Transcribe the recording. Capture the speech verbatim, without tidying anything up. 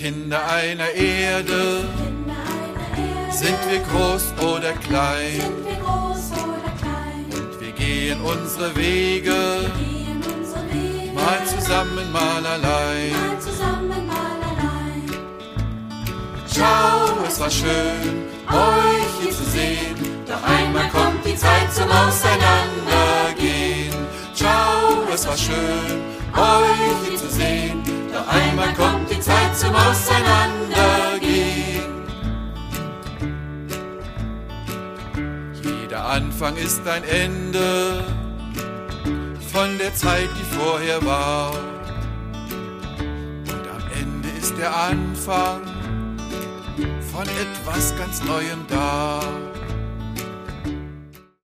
Kinder einer Erde, sind wir groß oder klein, und wir gehen unsere Wege, mal zusammen, mal allein. Ciao, es war schön, euch hier zu sehen, doch einmal kommt die Zeit zum Auseinandergehen. Ciao, es war schön, euch hier zu sehen, doch einmal kommt die Zeit zum Auseinandergehen. Jeder Anfang ist ein Ende von der Zeit, die vorher war. Und am Ende ist der Anfang von etwas ganz Neuem da.